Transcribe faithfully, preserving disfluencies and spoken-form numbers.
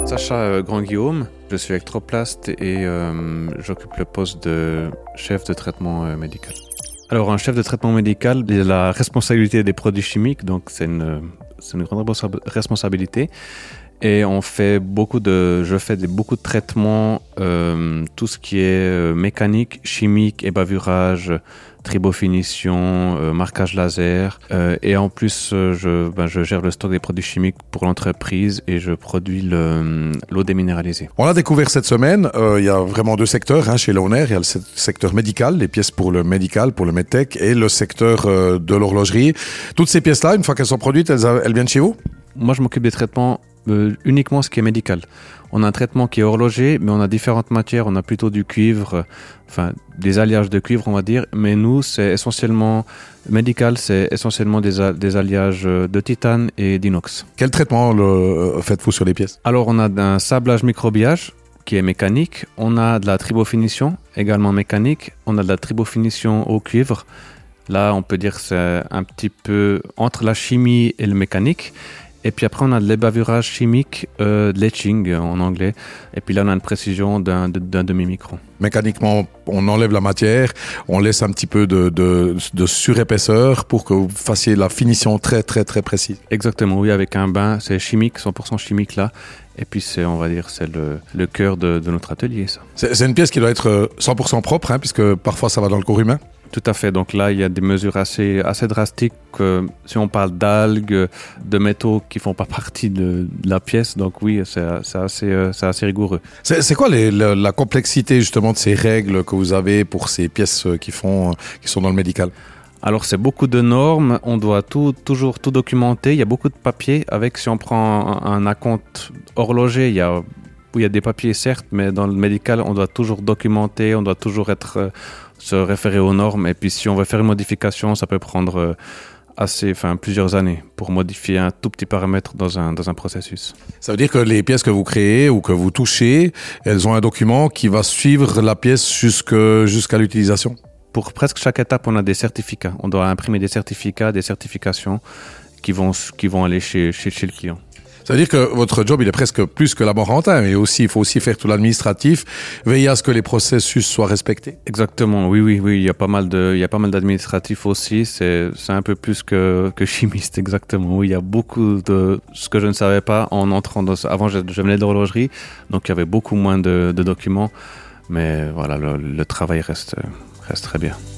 Sacha euh, Grand-Guillaume, je suis électroplaste et euh, j'occupe le poste de chef de traitement euh, médical. Alors un chef de traitement médical, il a la responsabilité des produits chimiques, donc c'est une, c'est une grande responsabilité. Et on fait beaucoup de, je fais des, beaucoup de traitements, euh, tout ce qui est euh, mécanique, chimique, ébavurage, tribofinition, euh, marquage laser. Euh, et en plus, euh, je, ben, je gère le stock des produits chimiques pour l'entreprise et je produis le, l'eau déminéralisée. On l'a découvert cette semaine, euh, il y a vraiment deux secteurs hein, chez Lowner. Il y a le secteur médical, les pièces pour le médical, pour le medtech, et le secteur euh, de l'horlogerie. Toutes ces pièces-là, une fois qu'elles sont produites, elles, elles viennent chez vous ? Moi, je m'occupe des traitements Euh, uniquement ce qui est médical. On a un traitement qui est horloger, mais on a différentes matières. On a plutôt du cuivre, euh, enfin des alliages de cuivre, on va dire. Mais nous, c'est essentiellement médical, c'est essentiellement des, a- des alliages de titane et d'inox. Quel traitement le, euh, faites-vous sur les pièces ? Alors, on a un sablage microbillage qui est mécanique. On a de la tribofinition, également mécanique. On a de la tribofinition au cuivre. Là, on peut dire que c'est un petit peu entre la chimie et le mécanique. Et puis après, on a de l'ébavurage chimique, euh, de l'etching en anglais. Et puis là, on a une précision d'un, d'un demi-micron. Mécaniquement, on enlève la matière, on laisse un petit peu de, de, de surépaisseur pour que vous fassiez la finition très, très, très précise. Exactement, oui, avec un bain, c'est chimique, cent pour cent chimique là. Et puis, c'est, on va dire, c'est le, le cœur de, de notre atelier, ça. C'est, c'est une pièce qui doit être cent pour cent propre, hein, puisque parfois ça va dans le corps humain. Tout à fait. Donc là, il y a des mesures assez, assez drastiques. Euh, si on parle d'algues, de métaux qui font pas partie de, de la pièce, donc oui, c'est, c'est, assez, euh, c'est assez rigoureux. C'est, c'est quoi les, la, la complexité justement de ces règles que vous avez pour ces pièces qui, font, qui sont dans le médical ? Alors, c'est beaucoup de normes. On doit tout, toujours tout documenter. Il y a beaucoup de papiers. Avec, si on prend un, un acompte horloger, il y a, il y a des papiers, certes, mais dans le médical, on doit toujours documenter, on doit toujours être, euh, se référer aux normes. Et puis, si on veut faire une modification, ça peut prendre euh, assez, enfin, plusieurs années pour modifier un tout petit paramètre dans un, dans un processus. Ça veut dire que les pièces que vous créez ou que vous touchez, elles ont un document qui va suivre la pièce jusque, jusqu'à l'utilisation ? Pour presque chaque étape, on a des certificats. On doit imprimer des certificats, des certifications qui vont, qui vont aller chez, chez, chez le client. Ça veut dire que votre job, il est presque plus que laborantin, mais aussi, il faut aussi faire tout l'administratif, veiller à ce que les processus soient respectés. Exactement, oui, oui, oui. Il y a pas mal de, il y a pas mal d'administratifs aussi. C'est, c'est un peu plus que, que chimiste, exactement. Oui, il y a beaucoup de ce que je ne savais pas en entrant dans, avant, je, je venais de l'horlogerie, donc il y avait beaucoup moins de, de documents. Mais voilà, le, le travail reste, reste très bien.